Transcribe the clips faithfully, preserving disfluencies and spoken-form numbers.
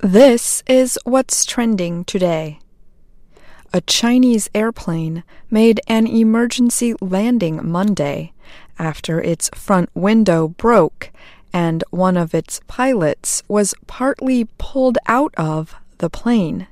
This is what's trending today. A Chinese airplane made an emergency landing Monday after its front window broke and one of its pilots was partly pulled out of the plane.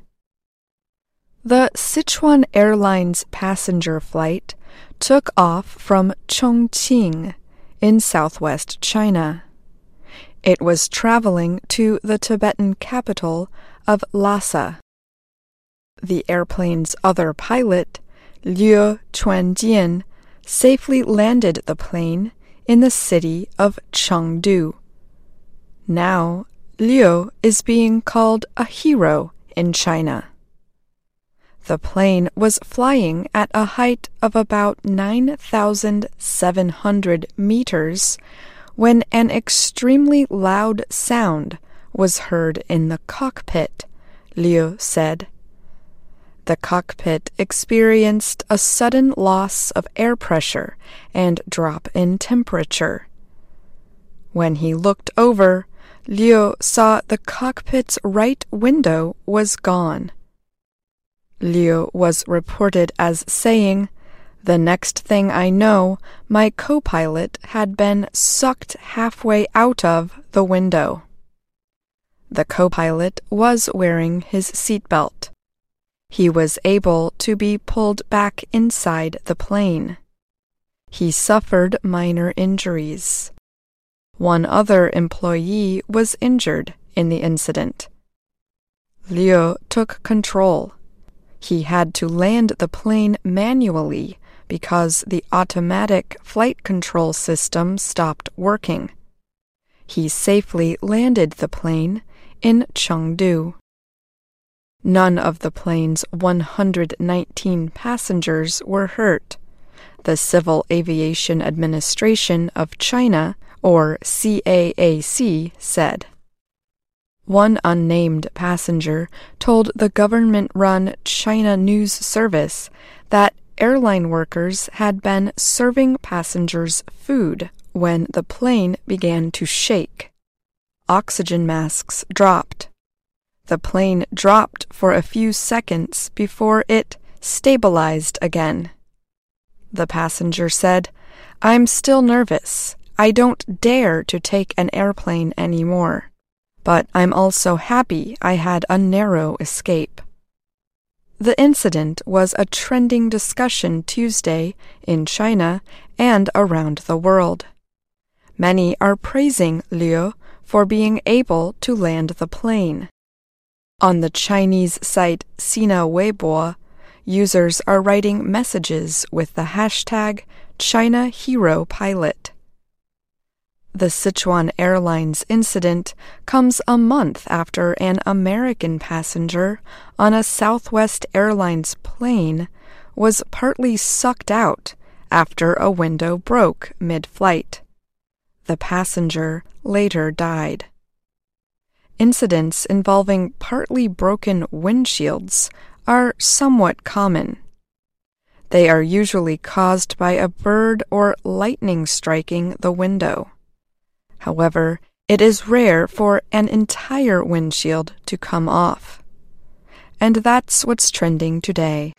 The Sichuan Airlines passenger flight took off from Chongqing in southwest China. It was traveling to the Tibetan capital of Lhasa. The airplane's other pilot, Liu Chuanjian, safely landed the plane in the city of Chengdu. Now, Liu is being called a hero in China. The plane was flying at a height of about nine thousand seven hundred meters when an extremely loud sound was heard in the cockpit, Liu said. The cockpit experienced a sudden loss of air pressure and drop in temperature. When he looked over, Liu saw the cockpit's right window was gone. Liu was reported as saying, "The next thing I know, my co-pilot had been sucked halfway out of the window." The co-pilot was wearing his seatbelt. He was able to be pulled back inside the plane. He suffered minor injuries. One other employee was injured in the incident. Liu took control. He had to land the plane manually because the automatic flight control system stopped working. He safely landed the plane in Chengdu. None of the plane's one hundred nineteen passengers were hurt, the Civil Aviation Administration of China, or C A A C, said. One unnamed passenger told the government-run China News Service that airline workers had been serving passengers food when the plane began to shake. Oxygen masks dropped. The plane dropped for a few seconds before it stabilized again. The passenger said, "I'm still nervous. I don't dare to take an airplane anymore. But I'm also happy I had a narrow escape." The incident was a trending discussion Tuesday in China and around the world. Many are praising Liu for being able to land the plane. On the Chinese site Sina Weibo, users are writing messages with the hashtag China Hero Pilot. The Sichuan Airlines incident comes a month after an American passenger on a Southwest Airlines plane was partly sucked out after a window broke mid-flight. The passenger later died. Incidents involving partly broken windshields are somewhat common. They are usually caused by a bird or lightning striking the window. However, it is rare for an entire windshield to come off. And that's what's trending today.